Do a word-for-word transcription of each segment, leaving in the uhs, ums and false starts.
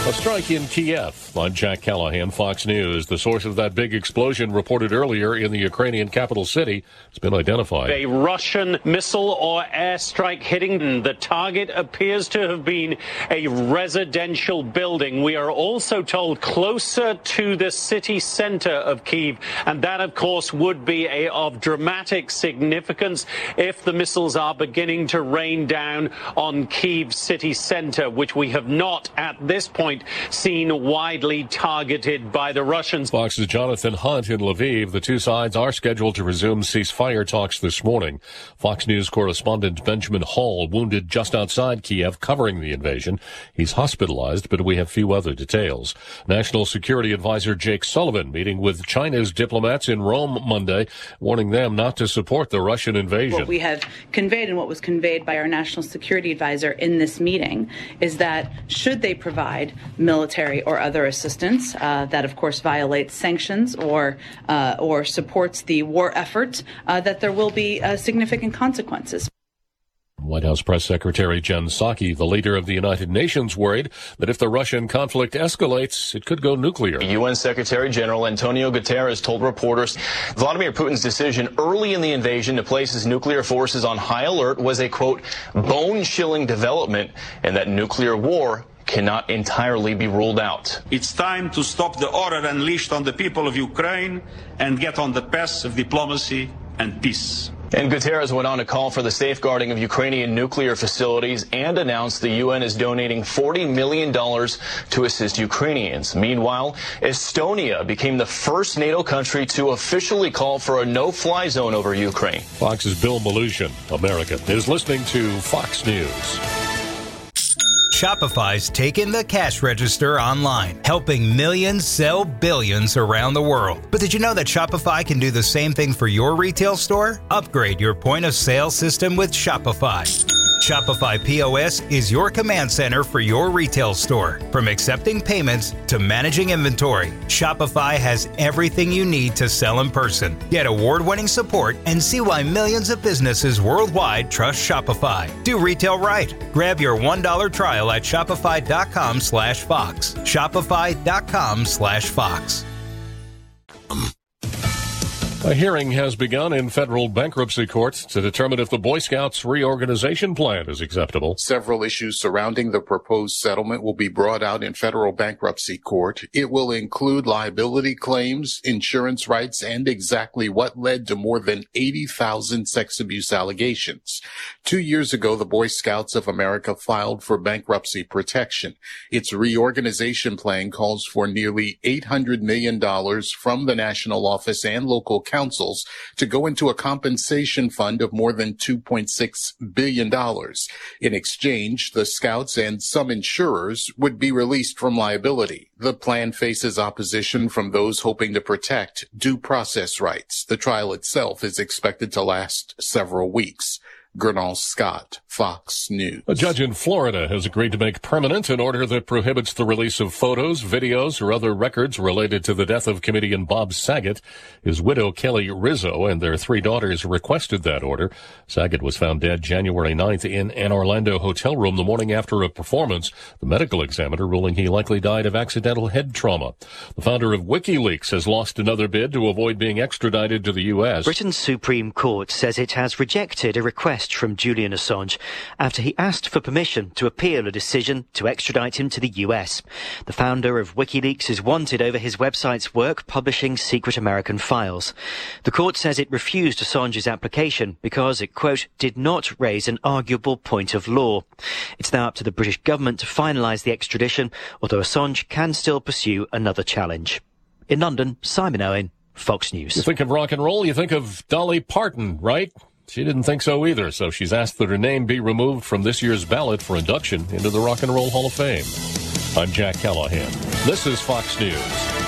A strike in Kiev. I'm Jack Callahan, Fox News. The source of that big explosion reported earlier in the Ukrainian capital city has been identified. A Russian missile or airstrike hitting. The target appears to have been a residential building. We are also told closer to the city center of Kyiv, and that, of course, would be a, of dramatic significance if the missiles are beginning to rain down on Kyiv city center, which we have not at this point seen widely targeted by the Russians. Fox's Jonathan Hunt in Lviv. The two sides are scheduled to resume ceasefire talks this morning. Fox News correspondent Benjamin Hall wounded just outside Kiev covering the invasion. He's hospitalized, but we have few other details. National Security Advisor Jake Sullivan meeting with China's diplomats in Rome Monday, warning them not to support the Russian invasion. What we have conveyed and what was conveyed by our National Security Advisor in this meeting is that should they provide military or other assistance uh, that, of course, violates sanctions or uh, or supports the war effort, uh, that there will be uh, significant consequences. White House Press Secretary Jen Psaki, the leader of the United Nations, worried that if the Russian conflict escalates, it could go nuclear. U N Secretary General Antonio Guterres told reporters Vladimir Putin's decision early in the invasion to place his nuclear forces on high alert was a, quote, bone-chilling development, and that nuclear war cannot entirely be ruled out. It's time to stop the horror unleashed on the people of Ukraine and get on the path of diplomacy and peace. And Guterres went on to call for the safeguarding of Ukrainian nuclear facilities and announced the U N is donating forty million dollars to assist Ukrainians. Meanwhile, Estonia became the first NATO country to officially call for a no-fly zone over Ukraine. Fox's Bill Malushin, America, is listening to Fox News. Shopify's taken the cash register online, helping millions sell billions around the world. But did you know that Shopify can do the same thing for your retail store? Upgrade your point of sale system with Shopify. Shopify P O S is your command center for your retail store. From accepting payments to managing inventory, Shopify has everything you need to sell in person. Get award-winning support and see why millions of businesses worldwide trust Shopify. Do retail right. Grab your one dollar trial at shopify.com slash Fox. Shopify.com slash Fox. A hearing has begun in federal bankruptcy courts to determine if the Boy Scouts reorganization plan is acceptable. Several issues surrounding the proposed settlement will be brought out in federal bankruptcy court. It will include liability claims, insurance rights, and exactly what led to more than eighty thousand sex abuse allegations. Two years ago, the Boy Scouts of America filed for bankruptcy protection. Its reorganization plan calls for nearly eight hundred million dollars from the national office and local councils to go into a compensation fund of more than two point six billion dollars. In exchange, the Scouts and some insurers would be released from liability. The plan faces opposition from those hoping to protect due process rights. The trial itself is expected to last several weeks. Gernal Scott, Fox News. A judge in Florida has agreed to make permanent an order that prohibits the release of photos, videos, or other records related to the death of comedian Bob Saget. His widow, Kelly Rizzo, and their three daughters requested that order. Saget was found dead January ninth in an Orlando hotel room the morning after a performance, the medical examiner ruling he likely died of accidental head trauma. The founder of WikiLeaks has lost another bid to avoid being extradited to the U S. Britain's Supreme Court says it has rejected a request from Julian Assange after he asked for permission to appeal a decision to extradite him to the U S. The founder of WikiLeaks is wanted over his website's work publishing secret American files. The court says it refused Assange's application because it, quote, did not raise an arguable point of law. It's now up to the British government to finalise the extradition, although Assange can still pursue another challenge. In London, Simon Owen, Fox News. You think of rock and roll, you think of Dolly Parton, right? She didn't think so either, so she's asked that her name be removed from this year's ballot for induction into the Rock and Roll Hall of Fame. I'm Jack Callahan. This is Fox News.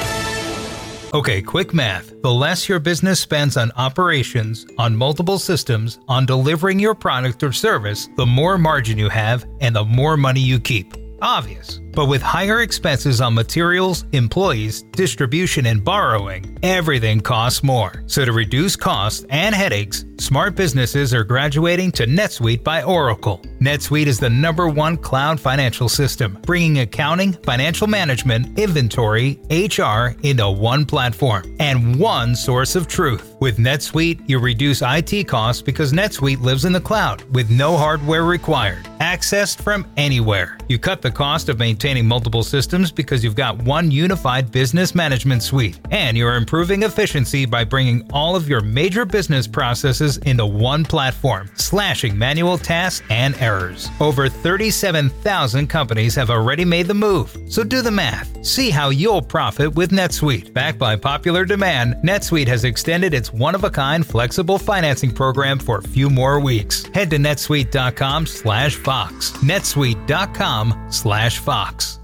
Okay, quick math. The less your business spends on operations, on multiple systems, on delivering your product or service, the more margin you have and the more money you keep. Obvious. But with higher expenses on materials, employees, distribution, and borrowing, everything costs more. So to reduce costs and headaches, smart businesses are graduating to NetSuite by Oracle. NetSuite is the number one cloud financial system, bringing accounting, financial management, inventory, H R into one platform and one source of truth. With NetSuite, you reduce I T costs because NetSuite lives in the cloud with no hardware required, accessed from anywhere. You cut the cost of maintaining multiple systems because you've got one unified business management suite, and you're improving efficiency by bringing all of your major business processes into one platform, slashing manual tasks and errors. Over thirty-seven thousand companies have already made the move, so do the math. See how you'll profit with NetSuite. Backed by popular demand, NetSuite has extended its one-of-a-kind flexible financing program for a few more weeks. Head to netsuite dot com slash fox. netsuite dot com slash fox.